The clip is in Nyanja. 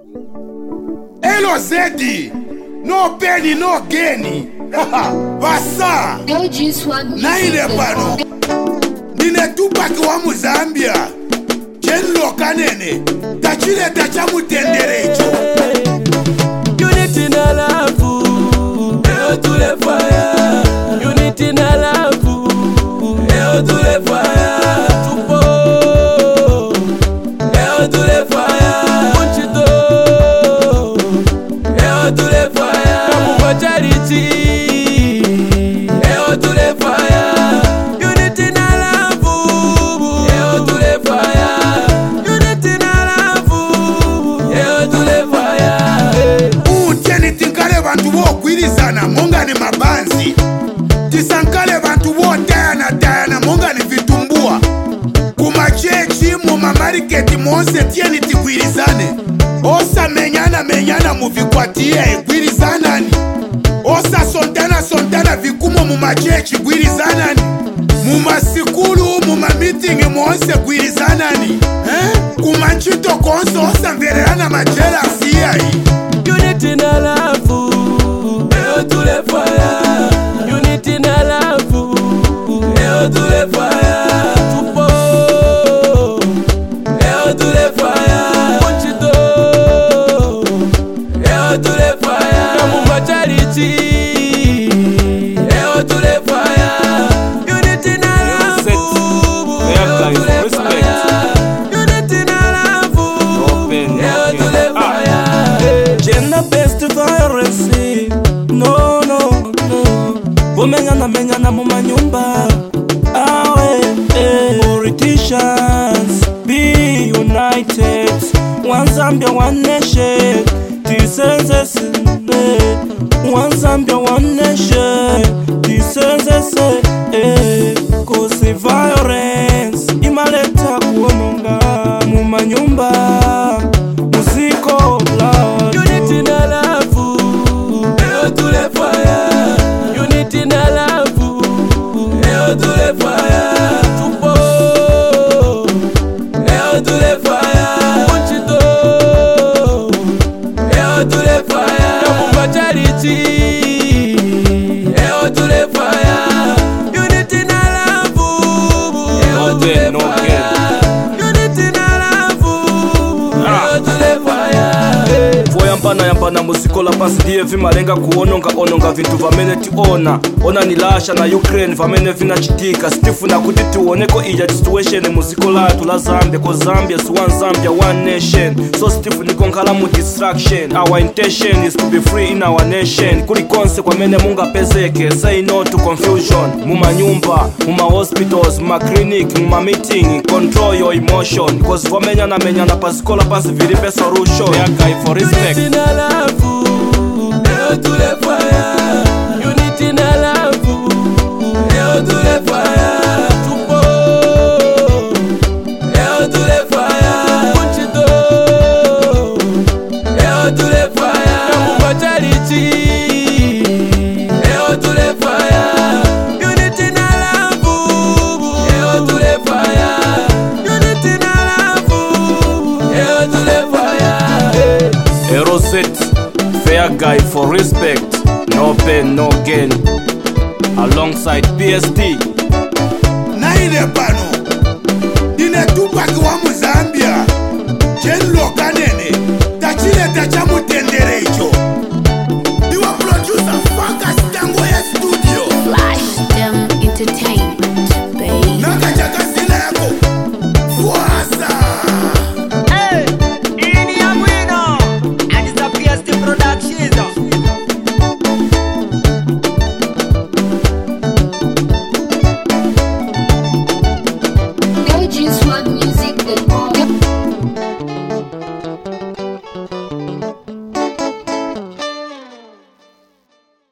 Elo Zedi, no penny, no gain. Basa, naile pano. Nine Tupac wa Muzambia. Jenlo kanene, tachile tachamu tenderecho. Unity na lafu, eo tule fire. Unity na lafu, eo tule fire. Tupo, eo tule fire. Munchito, eo tule fire. Kamu charity, eo tule fire. Unity na lafu, eo tule fire. Unity na lafu, eo tule fire. Ucheni tinkale bantu wo kwirizana monga ni mabanzi. Tisankale bantu wo tayana monga ni vitumbua. Kumachechi mu mamariketi monse tieni tikwirizane. Osa menyana muvikwatia egwirizanani. Osa sontana vikumo mu machechi gwirizanani. Mu masikulu mu mamitingi monse gwirizanani. Kumanchito konso osa mvererana majela siyai. Unity na lafu, eo tule fire. Unity na lafu, eo tule fire. Tupo, eo tule fire. Munchito, eo tule fire. Kamu charity, eo tule fire. Unity na lafu, eo tule fire. Unity na lafu, eo tule fire. Jenna best violence. No. Menyana mu manyumba. Awe, politicians, be united. One Zambia, one nation. Disenses, one Zambia, one nation. Disenses, cause violence imaleta kuononga mu manyumba. Muziko loud. Unity na lafu, eo tule fire. Unity na lafu, eo tule fire. Tupo, eo tule fire. Munchito, eo tule fire. Kamu charity, eo tule fire. Unity na lafu, eo tule fire. Unity na lafu, eo tule fire. Voya yampana musikola pasi diye vimalenga kuononga vintu vamene tiona. Ona nilasha na Ukraine vamene vinachitika. Stifu na kuti tiwoneko iya situation musikola tu la Zambia. Cause Zambia is one Zambia, one nation. So stifu niko nkala mu distraction. Our intention is to be free in our nation. Kuli konse kwa mene munga pezeke. Say no to confusion. Muma nyumba, muma hospitals, muma clinic, muma meeting. Control your emotion. Cause vamenyana pasikola pasi vilipe solution. Yeah, guy, for respect. Unity na lafu, eo tule fire. Unity na lafu, eo tule fire. Tupo, eo tule fire. Munchito, eo tule fire. Kamu charity, eo tule fire. Unity na lafu, eo tule fire. Unity na lafu, eo tule fire. Erosette, fair guy for respect, no pain, no gain. Alongside PST. Naile pano. Nine Tupac wa Muzambia. Jenlo kanene, tachile tachamu tenderecho. Diwa producer Focus Tango ya studio. Flash them entertainment, baby. Nakachaka sila yako. Fuasa. Just want me